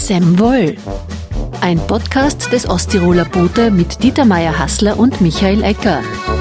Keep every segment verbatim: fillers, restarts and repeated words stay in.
Sem Woll, ein Podcast des Osttiroler Bote mit Dieter Meier-Hassler und Michael Ecker.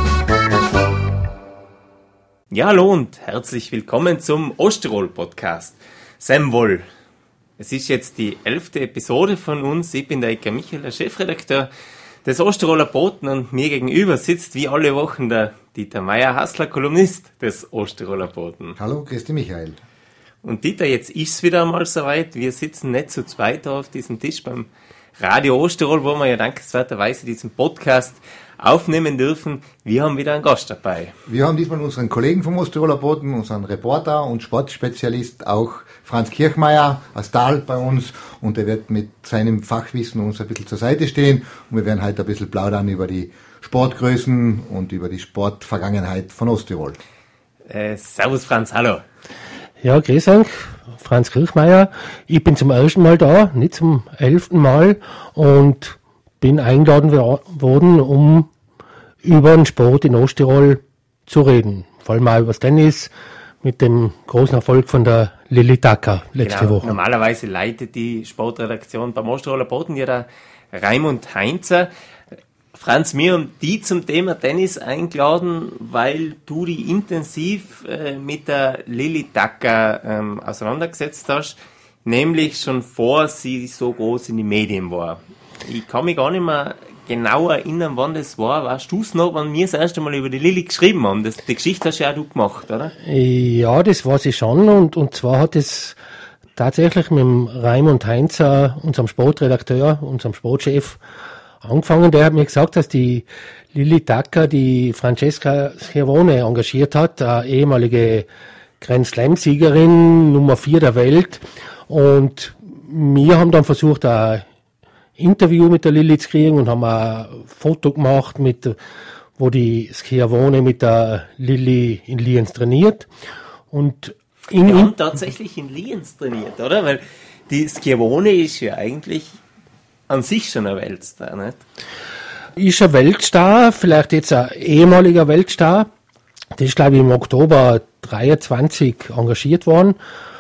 Ja, hallo und herzlich willkommen zum Osttirol-Podcast. Sem Woll. Es ist jetzt die elfte Episode von uns. Ich bin der Ecker Michael, der Chefredakteur des Osttiroler Boten, und mir gegenüber sitzt wie alle Wochen der Dieter Meier-Hassler, Kolumnist des Osttiroler Boten. Hallo, grüß dich Michael. Und Dieter, jetzt ist es wieder einmal soweit. Wir sitzen nicht zu zweit da auf diesem Tisch beim Radio Osttirol, wo wir ja dankenswerterweise diesen Podcast aufnehmen dürfen. Wir haben wieder einen Gast dabei. Wir haben diesmal unseren Kollegen vom Osttiroler Boten, unseren Reporter und Sportspezialist, auch Franz Kirchmeier aus Dahl bei uns, und er wird mit seinem Fachwissen uns ein bisschen zur Seite stehen, und wir werden heute ein bisschen plaudern über die Sportgrößen und über die Sportvergangenheit von Osttirol. Äh, servus Franz, hallo. Ja, grüß euch, Franz Kirchmeier. Ich bin zum ersten Mal da, nicht zum elften Mal, und bin eingeladen worden, um über den Sport in Osttirol zu reden. Vor allem auch über das Tennis mit dem großen Erfolg von der Lilli Tacker letzte genau, Woche. Normalerweise leitet die Sportredaktion beim Osttiroler Boten ja der Raimund Heinzer. Franz, mir haben die zum Thema Tennis eingeladen, weil du dich intensiv äh, mit der Lilli Tacker ähm, auseinandergesetzt hast, nämlich schon vor sie so groß in die Medien war. Ich kann mich gar nicht mehr genau erinnern, wann das war. Weißt du es noch, wann wir das erste Mal über die Lilli geschrieben haben? Das, die Geschichte hast ja auch du gemacht, oder? Ja, das weiß ich schon, und, und zwar hat es tatsächlich mit dem Raimund Heinzer, unserem Sportredakteur, unserem Sportchef, angefangen. Der hat mir gesagt, dass die Lilli Tacker die Francesca Schiavone engagiert hat, eine ehemalige Grand Slam-Siegerin, Nummer vier der Welt. Und wir haben dann versucht, ein Interview mit der Lilli zu kriegen, und haben ein Foto gemacht, mit, wo die Schiavone mit der Lilli in Lienz trainiert. Und in, Wir haben tatsächlich in Lienz trainiert, oder? Weil die Schiavone ist ja eigentlich an sich schon ein Weltstar, nicht? Ist ein Weltstar, vielleicht jetzt ein ehemaliger Weltstar. Die ist, glaube ich, im Oktober dreiundzwanzig engagiert worden.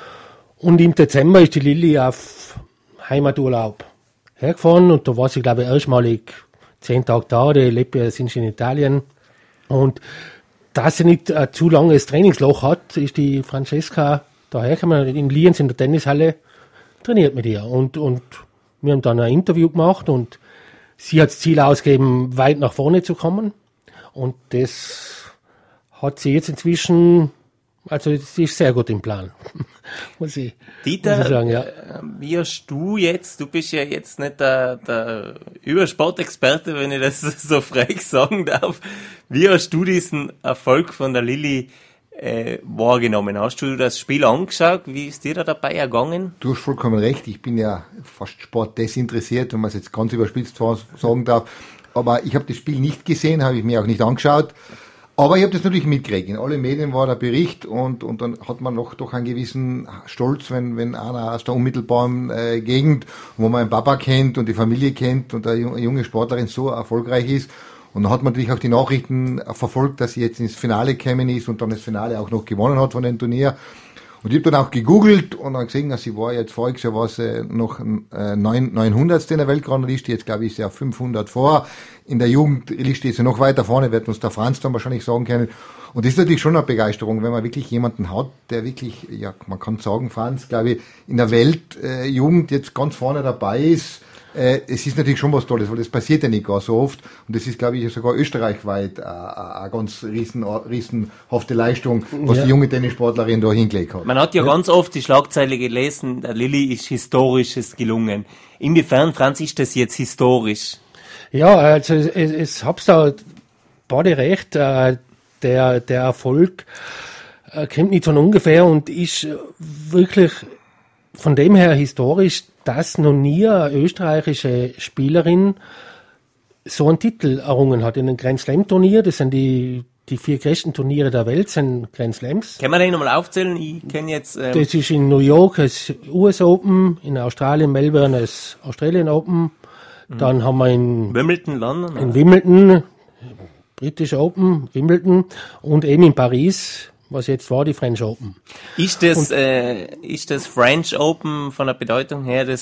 Und im Dezember ist die Lilli auf Heimaturlaub hergefahren, und da war sie, glaube ich, erstmalig zehn Tage da. Die lebt ja, sind schon in Italien. Und dass sie nicht ein zu langes Trainingsloch hat, ist die Francesca da hergekommen, in Lienz in der Tennishalle, trainiert mit ihr. Und, und wir haben dann ein Interview gemacht, und sie hat das Ziel ausgegeben, weit nach vorne zu kommen. Und das hat sie jetzt inzwischen, also sie ist sehr gut im Plan. muss ich, Dieter, muss ich sagen, ja. Wie hast du jetzt, du bist ja jetzt nicht der, der Übersportexperte, wenn ich das so frech sagen darf, wie hast du diesen Erfolg von der Lilli Äh, wahrgenommen? Hast du das Spiel angeschaut? Wie ist dir da dabei ergangen? Du hast vollkommen recht, ich bin ja fast sportdesinteressiert, wenn man es jetzt ganz überspitzt sagen darf. Aber ich habe das Spiel nicht gesehen, habe ich mir auch nicht angeschaut. Aber ich habe das natürlich mitgekriegt. In allen Medien war der Bericht, und, und dann hat man noch doch einen gewissen Stolz, wenn, wenn einer aus der unmittelbaren äh, Gegend, wo man einen Papa kennt und die Familie kennt und eine junge Sportlerin so erfolgreich ist. Und dann hat man natürlich auch die Nachrichten verfolgt, dass sie jetzt ins Finale gekommen ist und dann das Finale auch noch gewonnen hat von dem Turnier. Und ich habe dann auch gegoogelt und dann gesehen, dass sie war jetzt voriges Jahr war sie noch äh, neunhundertste in der Weltrangliste, jetzt glaube ich ist sie auf fünfhundert vor. In der Jugendliste ist sie noch weiter vorne, wird uns der Franz dann wahrscheinlich sagen können. Und das ist natürlich schon eine Begeisterung, wenn man wirklich jemanden hat, der wirklich, ja, man kann sagen, Franz, glaube ich, in der Weltjugend äh, jetzt ganz vorne dabei ist. Äh, es ist natürlich schon was Tolles, weil das passiert ja nicht gar so oft. Und das ist, glaube ich, sogar österreichweit äh, eine ganz riesen, riesenhafte Leistung, was ja. die junge Tennissportlerin da hingelegt hat. Man hat ja, ja ganz oft die Schlagzeile gelesen, der Lilli ist Historisches gelungen. Inwiefern, Franz, ist das jetzt historisch? Ja, also es, es hab's da beide recht. Äh, der, der Erfolg äh, kommt nicht von ungefähr und ist wirklich von dem her historisch, dass noch nie eine österreichische Spielerin so einen Titel errungen hat in einem Grand Slam Turnier. Das sind die, die vier größten Turniere der Welt, sind Grand Slams. Können wir den nochmal aufzählen? Ich kenne jetzt... Ähm das ist in New York das U S Open, in Australien, Melbourne das Australian Open. Mhm. Dann haben wir in Wimbledon, London? In Wimbledon, British Open, Wimbledon, und eben in Paris, was jetzt war, die French Open. Ist das, äh, ist das French Open von der Bedeutung her das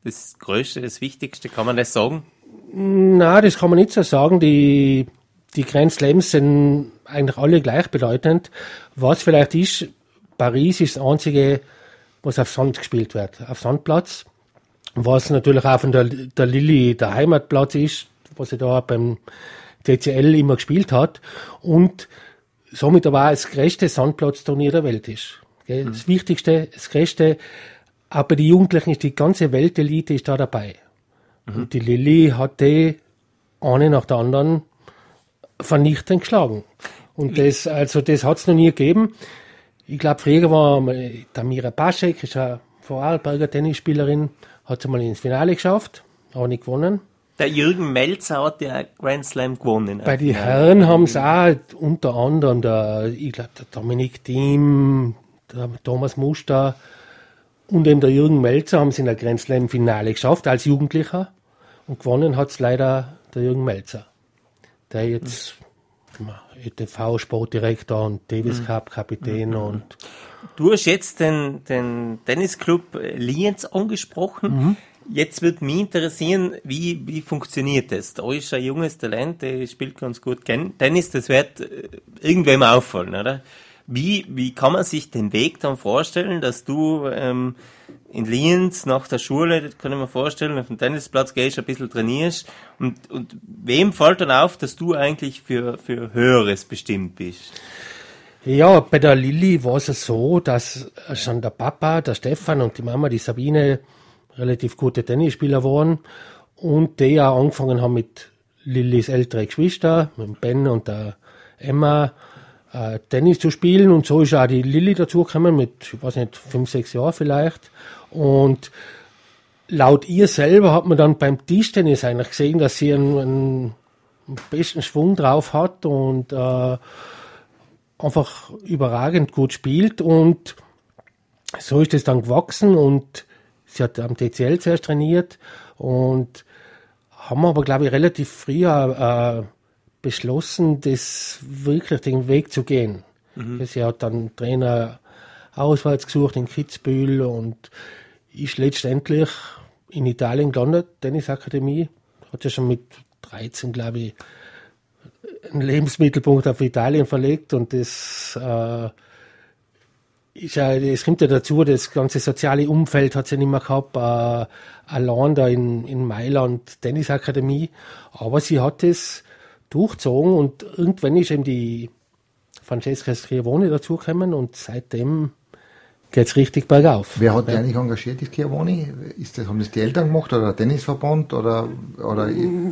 das Größte, das Wichtigste? Kann man das sagen? Na, das kann man nicht so sagen. Die, die Grand Slams sind eigentlich alle gleichbedeutend. Was vielleicht ist, Paris ist das einzige, was auf Sand gespielt wird, auf Sandplatz. Was natürlich auch von der, der Lilly der Heimatplatz ist, was sie da beim T C L immer gespielt hat. Und somit aber auch das größte Sandplatzturnier der Welt ist. Gell? Mhm. Das Wichtigste, das größte. Aber bei den Jugendlichen ist die ganze Weltelite ist da dabei. Mhm. Und die Lilly hat die eine nach der anderen vernichtend geschlagen. Und das, also das hat es noch nie gegeben. Ich glaube, früher war Tamira Paschek, ist eine Vorarlberger Tennisspielerin, hat sie mal ins Finale geschafft, aber nicht gewonnen. Der Jürgen Melzer hat ja Grand Slam gewonnen. Bei den Herren haben es auch unter anderem der, ich glaube, der Dominik Thiem, der Thomas Muster und eben der Jürgen Melzer haben es in der Grand Slam Finale geschafft als Jugendlicher. Und gewonnen hat es leider der Jürgen Melzer, der jetzt mhm. E T V-Sportdirektor und Davis Cup Kapitän mhm. und du hast jetzt den, den Tennisclub Lienz angesprochen. Mhm. Jetzt würde mich interessieren, wie, wie funktioniert das? Da ist ein junges Talent, der spielt ganz gut Tennis, das wird irgendwem auffallen, oder? Wie, wie kann man sich den Weg dann vorstellen, dass du ähm, in Lienz nach der Schule, das kann ich mir vorstellen, auf den Tennisplatz gehst, ein bisschen trainierst und, und wem fällt dann auf, dass du eigentlich für, für Höheres bestimmt bist? Ja, bei der Lilly war es so, dass schon der Papa, der Stefan und die Mama, die Sabine, relativ gute Tennisspieler waren und die ja angefangen haben mit Lillys ältere Geschwister, mit dem Ben und der Emma, äh, Tennis zu spielen und so ist auch die Lilly dazugekommen mit, ich weiß nicht, fünf, sechs Jahren vielleicht und laut ihr selber hat man dann beim Tischtennis eigentlich gesehen, dass sie einen, einen besten Schwung drauf hat und äh, einfach überragend gut spielt und so ist es dann gewachsen und sie hat am T C L zuerst trainiert und haben aber, glaube ich, relativ früh äh, beschlossen, das wirklich den Weg zu gehen. Mhm. Sie hat dann Trainer auswärts gesucht in Kitzbühel und ist letztendlich in Italien gelandet, Tennisakademie. Hat ja schon mit dreizehn, glaube ich, einen Lebensmittelpunkt auf Italien verlegt und das äh, ist ja, es kommt ja dazu, das ganze soziale Umfeld hat sie nicht mehr gehabt, äh, allein da in, in Mailand, Tennisakademie, aber sie hat es durchgezogen und irgendwann ist eben die Francesca Schiavone dazugekommen und seitdem geht es richtig bergauf. Wer hat die ja. eigentlich engagiert, die Schiavone? Ist das, haben das die Eltern gemacht oder der Tennisverband? Oder, oder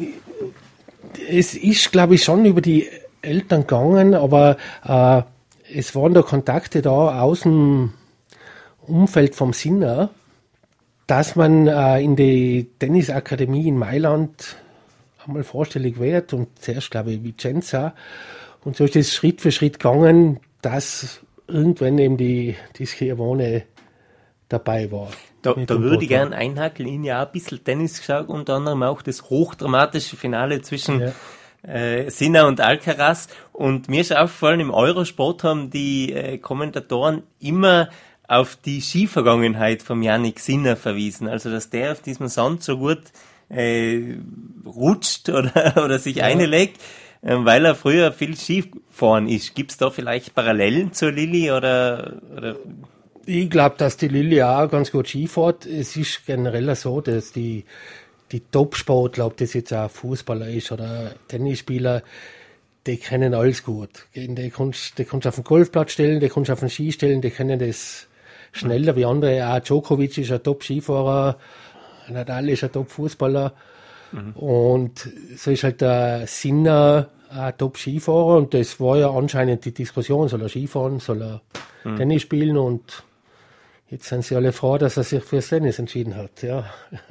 es ist, glaube ich, schon über die Eltern gegangen, aber äh, es waren da Kontakte da aus dem Umfeld vom Sinner, dass man äh, in die Tennisakademie in Mailand einmal vorstellig wird und zuerst, glaube ich, Vicenza. Und so ist es Schritt für Schritt gegangen, dass irgendwann eben die, die Schiavone dabei war. Da, da würde ich gerne einhaken, ich habe ja auch ein bisschen Tennis geschaut, unter anderem auch das hochdramatische Finale zwischen ja. Äh, Sinner und Alcaraz und mir ist aufgefallen, im Eurosport haben die äh, Kommentatoren immer auf die Skivergangenheit von Jannik Sinner verwiesen, also dass der auf diesem Sand so gut äh, rutscht oder, oder sich ja. einlegt, äh, weil er früher viel Ski gefahren ist. Gibt es da vielleicht Parallelen zur Lilly oder, oder? Ich glaube, dass die Lilly auch ganz gut Ski fährt. Es ist generell so, dass die Die Top-Sportler, ob das jetzt auch Fußballer ist oder Tennisspieler, die kennen alles gut. Die kannst du auf den Golfplatz stellen, die kannst du auf den Ski stellen, die können das schneller wie andere. Auch Djokovic ist ein Top-Skifahrer, Nadal ist ein Top-Fußballer. Mhm. Und so ist halt der Sinner ein Top-Skifahrer. Und das war ja anscheinend die Diskussion, soll er Skifahren, soll er mhm. Tennis spielen. Und jetzt sind sie alle froh, dass er sich fürs Tennis entschieden hat. Ja.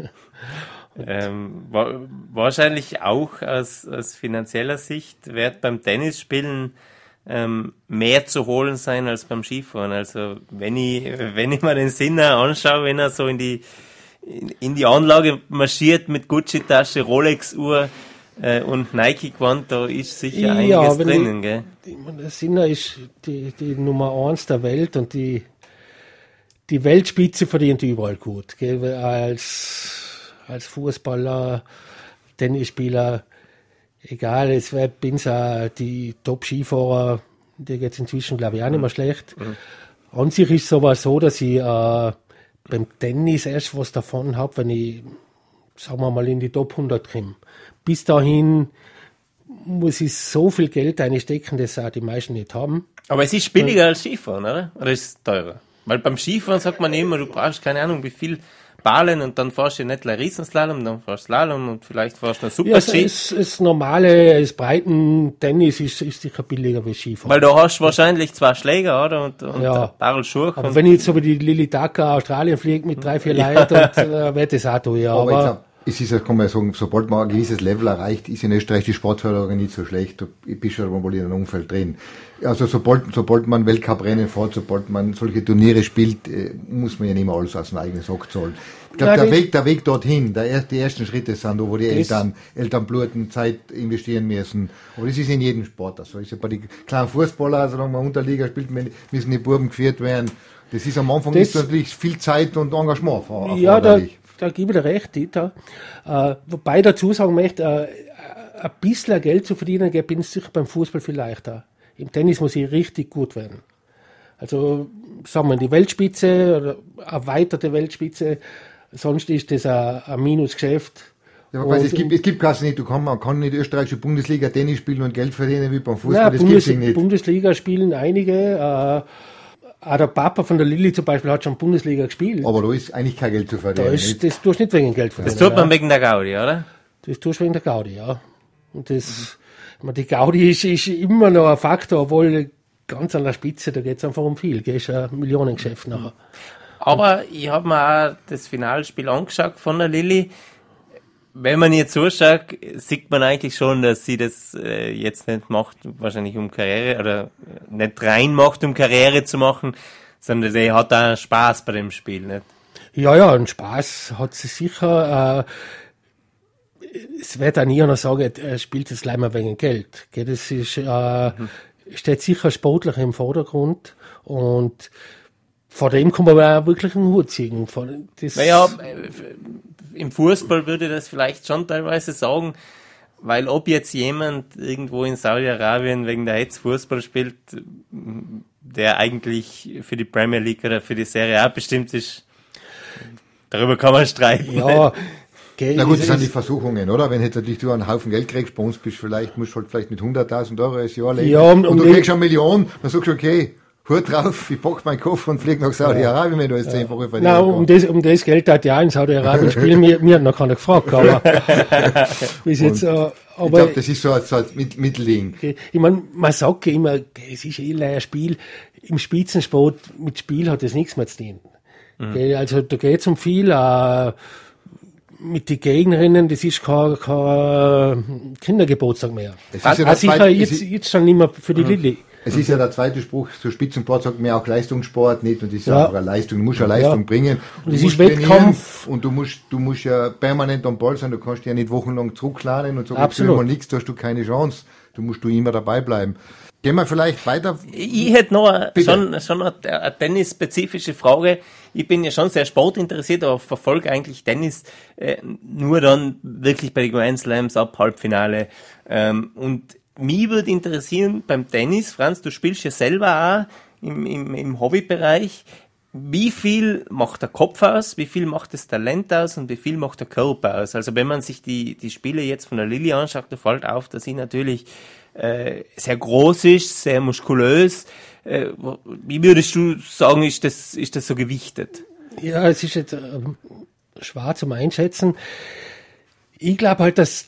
Ähm, wa- wahrscheinlich auch aus, aus finanzieller Sicht wird beim Tennisspielen ähm, mehr zu holen sein als beim Skifahren. Also wenn ich wenn ich mir den Sinner anschaue, wenn er so in die in, in die Anlage marschiert mit Gucci-Tasche, Rolex-Uhr äh, und Nike-Gewand, da ist sicher einiges ja, drinnen. Ich, gell? Der Sinner ist die, die Nummer eins der Welt und die die Weltspitze verdient überall gut. Gell? Als als Fußballer, Tennisspieler, egal, es bin auch die Top-Skifahrer, die geht inzwischen, glaube ich, auch nicht mehr schlecht. Mhm. An sich ist es aber so, dass ich äh, beim Tennis erst was davon habe, wenn ich, sagen wir mal, in die Top hundert komme. Bis dahin muss ich so viel Geld einstecken, das auch die meisten nicht haben. Aber es ist billiger als Skifahren, oder? Oder ist es teurer? Weil beim Skifahren sagt man immer, du brauchst keine Ahnung, wie viel Bahnen und dann fährst du nicht gleich Riesenslalom, dann fährst du Slalom und vielleicht fährst du noch Super-Ski. Ja, das, das normale, das Breiten-Tennis ist, ist sicher billiger wie Skifahren. Weil du hast wahrscheinlich zwei Schläger, oder? Und, und ja. ein paar Schuhe. Aber wenn ich jetzt so wie die Lilly Tucker Australien fliege mit drei, vier ja. Leuten, und, äh, wird das auch teuer. Aber, aber aber es ist ja, kann man ja sagen, sobald man ein gewisses Level erreicht, ist in Österreich die Sportförderung nicht so schlecht. Du bist schon mal in einem Umfeld drin. Also sobald, sobald man Weltcuprennen fährt, sobald man solche Turniere spielt, muss man ja nicht mehr alles aus dem eigenen Sack zahlen. Ich glaube, der Weg, der Weg dorthin, der, die ersten Schritte sind da, wo die Eltern, Eltern bluten, Zeit investieren müssen. Aber das ist in jedem Sport. Also ist ja bei den kleinen Fußballer, also wenn man Unterliga spielt, müssen die Buben geführt werden. Das ist am Anfang das, ist natürlich viel Zeit und Engagement erforderlich. Ja, da, da gebe ich dir recht, Dieter. Äh, wobei ich dazu sagen möchte, äh, ein bisschen Geld zu verdienen, bin ich sicher beim Fußball viel leichter. Im Tennis muss ich richtig gut werden. Also, sagen wir, die Weltspitze oder erweiterte Weltspitze, sonst ist das ein, ein Minusgeschäft. Ja, aber es gibt, es gibt quasi nicht, du kann, man kann nicht österreichische Bundesliga Tennis spielen und Geld verdienen wie beim Fußball, ja, das Bundes, gibt's nicht. Bundesliga spielen einige, äh, auch der Papa von der Lilly zum Beispiel hat schon Bundesliga gespielt. Aber da ist eigentlich kein Geld zu verdienen. Da ist, das tust du nicht wegen Geld verdienen. Das tut man ja. wegen der Gaudi, oder? Das tust du wegen der Gaudi, ja. Und das, mhm. die Gaudi ist, ist immer noch ein Faktor, obwohl ganz an der Spitze, da geht es einfach um viel. Das ist ein Millionengeschäft nachher. Aber ich habe mir auch das Finalspiel angeschaut von der Lilly. Wenn man ihr zuschaut, sieht man eigentlich schon, dass sie das äh, jetzt nicht macht, wahrscheinlich um Karriere, oder nicht rein macht, um Karriere zu machen, sondern sie hat auch Spaß bei dem Spiel, nicht? Ja, ja, einen Spaß hat sie sicher. Äh, es wird auch nie einer sagen, er spielt das leider wegen Geld. Das ist, äh, mhm. steht sicher sportlich im Vordergrund und vor dem kann man aber auch wirklich einen Hut ziehen. Das naja, im Fußball würde ich das vielleicht schon teilweise sagen, weil ob jetzt jemand irgendwo in Saudi-Arabien wegen der Hetz Fußball spielt, der eigentlich für die Premier League oder für die Serie A bestimmt ist, darüber kann man streiten. Ja, okay, na gut, das sind die Versuchungen, oder? Wenn jetzt natürlich du einen Haufen Geld kriegst, bei uns bist vielleicht, musst du halt vielleicht mit hunderttausend Euro das Jahr leben. Ja, und, und du kriegst eine Million, dann sagst du, okay, Hut drauf, ich pack meinen Koffer und fliege nach Saudi-Arabien, wenn du jetzt zehnfache verdienst. Nein, um das, um das Geld hat ja in Saudi-Arabien spielen, mir, mir hat noch keiner gefragt, aber, bis jetzt, äh, aber ich glaube, das ist so ein, so ein Mittelding. Okay. Ich meine, man sagt ja immer, es ist eh ein Spiel, im Spitzensport, mit Spiel hat das nichts mehr zu tun. Mhm. Okay, also, da geht's um viel, äh, mit den Gegnerinnen, das ist kein, kein Kindergeburtstag mehr. Es ist ja also sicher jetzt, jetzt schon nicht mehr für die mhm. Lilly. Es ist ja der zweite Spruch, so Spitzensport sagt mir auch Leistungssport nicht, und das ist ja auch eine Leistung, du musst ja Leistung ja. bringen. Und das ist Wettkampf. Und du musst, du musst ja permanent am Ball sein, du kannst ja nicht wochenlang zurücklernen und sagen, Absolut. Mal nichts, da hast du keine Chance. Du musst du immer dabei bleiben. Gehen wir vielleicht weiter. Ich hätte noch eine, schon, schon eine, eine tennisspezifische Frage. Ich bin ja schon sehr sportinteressiert, aber verfolge eigentlich Tennis äh, nur dann wirklich bei den Grand Slams ab Halbfinale. Ähm, und mich würde interessieren, beim Tennis, Franz, du spielst ja selber auch im, im, im Hobbybereich. Wie viel macht der Kopf aus, wie viel macht das Talent aus und wie viel macht der Körper aus? Also wenn man sich die, die Spiele jetzt von der Lilly anschaut, da fällt auf, dass sie natürlich äh, sehr groß ist, sehr muskulös. Äh, wie würdest du sagen, ist das, ist das so gewichtet? Ja, es ist jetzt äh, schwer zum Einschätzen. Ich glaube halt, dass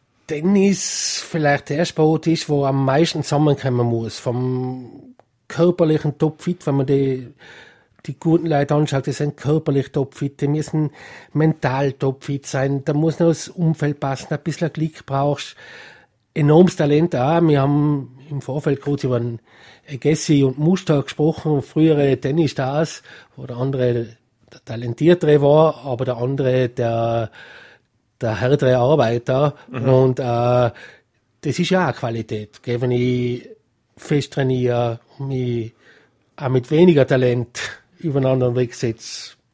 Tennis vielleicht der Sport ist, wo am meisten zusammenkommen muss. Vom körperlichen Topfit, wenn man die, die guten Leute anschaut, die sind körperlich topfit, die müssen mental topfit sein, da muss noch das Umfeld passen, ein bisschen Glück brauchst. Enormes Talent auch. Wir haben im Vorfeld kurz über einen Agassi und Muster gesprochen, frühere Tennisstars, wo der andere der talentiertere war, aber der andere der der härtere Arbeiter. Mhm. Und äh, das ist ja auch eine Qualität. Gell? Wenn ich fest trainiere und mich auch mit weniger Talent über einen anderen Weg setze,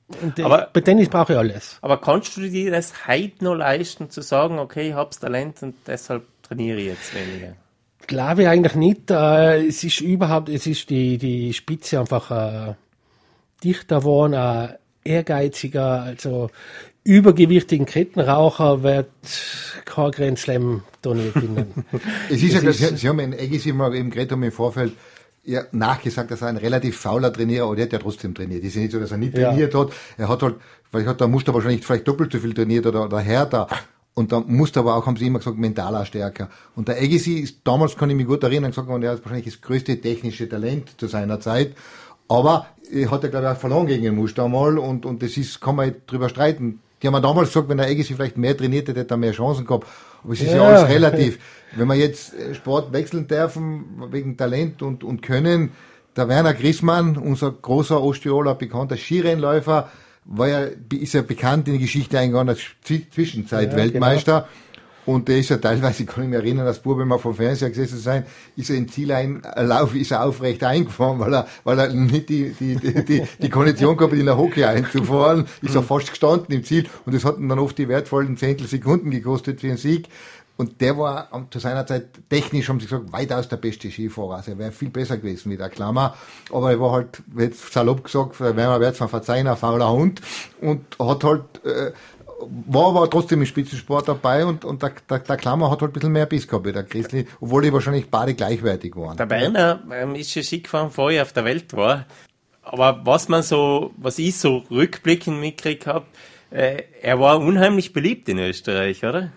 Und Aber- bei Tennis brauche ich alles. Aber kannst du dir das heute noch leisten, zu sagen, okay, ich hab's Talent und deshalb trainiere ich jetzt weniger? Glaube ich eigentlich nicht. Äh, es ist überhaupt, es ist die, die Spitze einfach äh, dichter geworden, äh, ehrgeiziger, also übergewichtigen Kettenraucher wird kein Grand Slam Turnier gewinnen. Es ist ja, Das Sie, ist- Sie haben in Egisi mal eben geredet haben im Vorfeld ja, nachgesagt, dass er ein relativ fauler Trainierer, aber der hat ja trotzdem trainiert. Es ist ja nicht so, dass er nicht Ja. trainiert hat. Er hat halt, vielleicht hat der Muster wahrscheinlich vielleicht doppelt so viel trainiert oder, oder härter. Und da musste aber auch, haben sie immer gesagt, mentaler stärker. Und der Agassi ist, damals kann ich mich gut erinnern, gesagt worden, er hat wahrscheinlich das größte technische Talent zu seiner Zeit. Aber er hat er, glaube ich, auch verloren gegen den Muster einmal. Und, und das ist, kann man halt drüber streiten. Die haben mir damals gesagt, wenn der Agassi vielleicht mehr trainiert hätte, hätte er mehr Chancen gehabt. Aber es ist ja, Ja. alles relativ. Wenn wir jetzt äh, Sport wechseln dürfen, wegen Talent und, und Können, der Werner Grissmann, unser großer Osttiroler, bekannter Skirennläufer, war ja, ist ja bekannt in die Geschichte eingegangen als Zwi- Zwischenzeit-Weltmeister. Und der ist ja teilweise, ich kann mich erinnern, als Bub, wenn wir vom Fernseher gesessen sein, ist er im Zieleinlauf, ist er aufrecht eingefahren, weil er, weil er nicht die, die, die, die, die Kondition gehabt hat, in der Hockey einzufahren, ist er fast gestanden im Ziel. Und das hat ihn dann oft die wertvollen Zehntelsekunden gekostet für den Sieg. Und der war am- zu seiner Zeit technisch, haben sie gesagt, weitaus der beste Skifahrer. Also er wäre viel besser gewesen wie der Klammer. Aber er war halt, jetzt salopp gesagt, werden wir jetzt mal verzeihen, ein fauler Hund. Und hat halt, äh, war aber trotzdem im Spitzensport dabei und, und der, der, der Klammer hat halt ein bisschen mehr Biss gehabt wie der Chrisli, obwohl die wahrscheinlich beide gleichwertig waren. Der Werner ähm, ist schon Ski gefahren, bevor ich auf der Welt war. Aber was man so, was ich so rückblickend mitgekriegt habe, äh, er war unheimlich beliebt in Österreich, oder?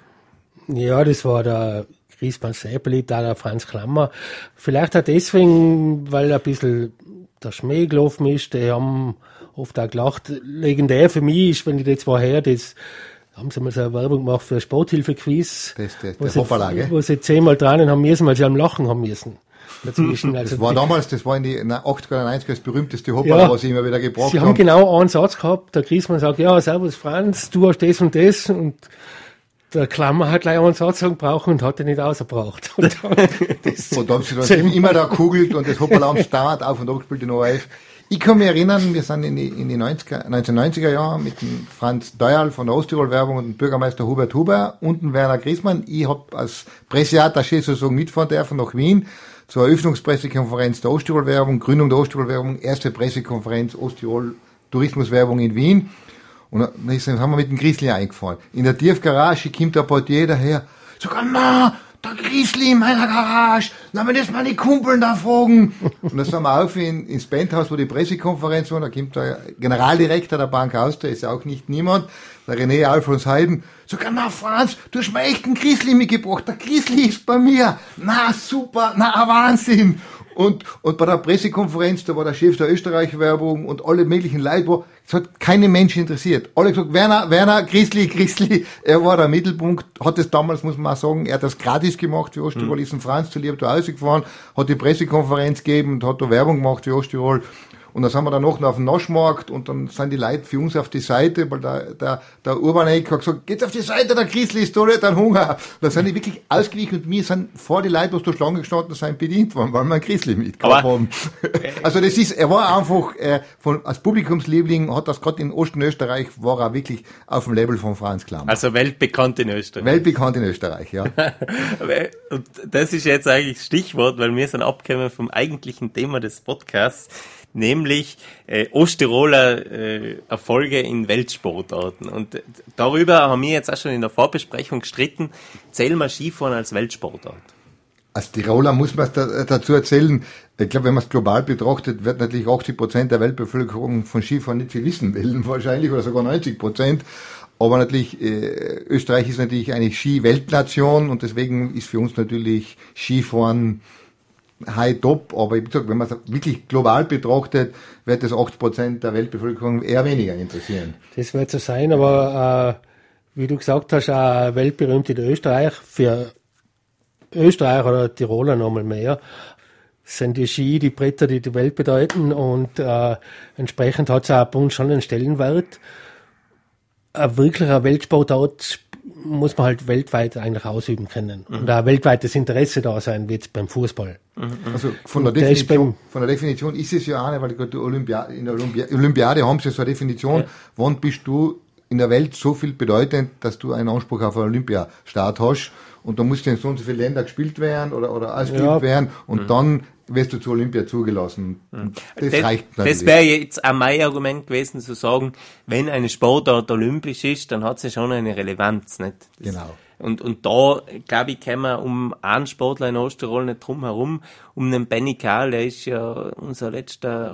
Ja, das war der Griesmann sehr beliebt, auch der Franz Klammer. Vielleicht auch deswegen, weil ein bisschen der Schmäh gelaufen ist, die haben oft auch gelacht. Legendär für mich ist, wenn ich das war her, das haben sie mal so eine Werbung gemacht für ein Sporthilfe-Quiz. Das- das- wo der sie- Hoppala, gell? Wo sie zehnmal dran haben müssen, weil sie am Lachen haben müssen. Dazwischen. Also Das war die- damals, das war in die in der achtziger oder neunziger das berühmteste Hoppala, Ja. was sie immer wieder gebracht Sie haben. haben genau einen Satz gehabt, der Griesmann sagt, ja, servus Franz, du hast das und das, und der Klammer hat gleich einen Satz gebraucht und hat ihn nicht ausgebraucht. Und dann, das, Und da haben sie dann immer da kugelt und das Hoppala haben dauernd auf und ab gespielt in O R F. Ich kann mich erinnern, wir sind in die, in die neunziger, neunzehnhundertneunziger Jahren mit dem Franz Deuerl von der Osttirol-Werbung und dem Bürgermeister Hubert Huber und dem Werner Griesmann. Ich habe als Presseattaché sozusagen mitfahren dürfen nach Wien zur Eröffnungspressekonferenz der Osttirol-Werbung, Gründung der Osttirol-Werbung, erste Pressekonferenz Osttirol Tourismuswerbung in Wien. Und dann ist- dann haben wir mit dem Griesli eingefahren. In der Tiefgarage kommt der Portier daher, sogar, na, der Griesli in meiner Garage, na, wenn das meine Kumpeln da fragen. Und dann sind wir auf in, ins Bandhaus, wo die Pressekonferenz war, da kommt der Generaldirektor der Bank Austria, ist ja auch nicht niemand, der René Alfons Heiden, sogar, na, Franz, du hast mir echt einen Griesli mitgebracht, der Griesli ist bei mir, na, super, na, ein Wahnsinn. Und, und bei der Pressekonferenz, da war der Chef der Österreich-Werbung und alle möglichen Leute, wo, es hat keine Menschen interessiert. Alle gesagt, Werner, Werner, Griesli, Griesli, er war der Mittelpunkt, hat es damals, muss man auch sagen, er hat das gratis gemacht für Osttirol, ist in Franz zu lieb da rausgefahren, hat die Pressekonferenz gegeben und hat da Werbung gemacht für Osttirol. Und dann sind wir dann noch auf dem Naschmarkt und dann sind die Leute für uns auf die Seite, weil der, der, der Urbanek hat gesagt, geht auf die Seite, der Griesli ist da nicht ein Hunger. Da sind die wirklich ausgewichen und wir sind vor die Leute, was da Schlange gestanden sind, bedient worden, weil wir einen Griesli mitgehabt Aber- haben. Also das ist, er war einfach, äh, von, als Publikumsliebling hat das gerade in Ostösterreich, war er wirklich auf dem Level von Franz Klammer. Also weltbekannt in Österreich. Weltbekannt in Österreich, ja. Und das ist jetzt eigentlich das Stichwort, weil wir sind abgekommen vom eigentlichen Thema des Podcasts, nämlich äh, Osttiroler äh, Erfolge in Weltsportarten. Und äh, darüber haben wir jetzt auch schon in der Vorbesprechung gestritten, zählen wir Skifahren als Weltsportart. Als Tiroler muss man es da, dazu erzählen, ich glaube, wenn man es global betrachtet, wird natürlich achtzig Prozent der Weltbevölkerung von Skifahren nicht viel wissen wollen, wahrscheinlich, oder sogar neunzig Prozent. Aber natürlich, äh, Österreich ist natürlich eine Ski-Weltnation und deswegen ist für uns natürlich Skifahren high top. Aber wie gesagt, wenn man es wirklich global betrachtet, wird das achtzig Prozent der Weltbevölkerung eher weniger interessieren. das wird so sein, aber äh, wie du gesagt hast, auch weltberühmt in Österreich, für Österreich oder Tiroler nochmal mehr, sind die Ski, die Bretter, die die Welt bedeuten, und äh, entsprechend hat es auch bei uns schon einen Stellenwert. Ein wirklicher Weltsportart muss man halt weltweit eigentlich ausüben können. Mhm. Und da weltweites Interesse da sein, wie jetzt beim Fußball. Also von der, Definition, von der Definition ist es ja auch nicht, weil die Olympia, in der Olympia, Olympiade haben sie so eine Definition, ja. Wann bist du in der Welt so viel bedeutend, dass du einen Anspruch auf einen Olympiastart hast und da musst du in so und so viele Länder gespielt werden oder, oder ausgeübt ja. werden und mhm. dann wirst du zur Olympia zugelassen. Mhm. Das, das reicht natürlich. Das wäre jetzt auch mein Argument gewesen, zu sagen, wenn eine Sportart olympisch ist, dann hat sie schon eine Relevanz, nicht? Das, genau. Und, und da, glaube ich, können wir um einen Sportler in Osttirol nicht drum herum, um den Benny Karl, der ist ja unser letzter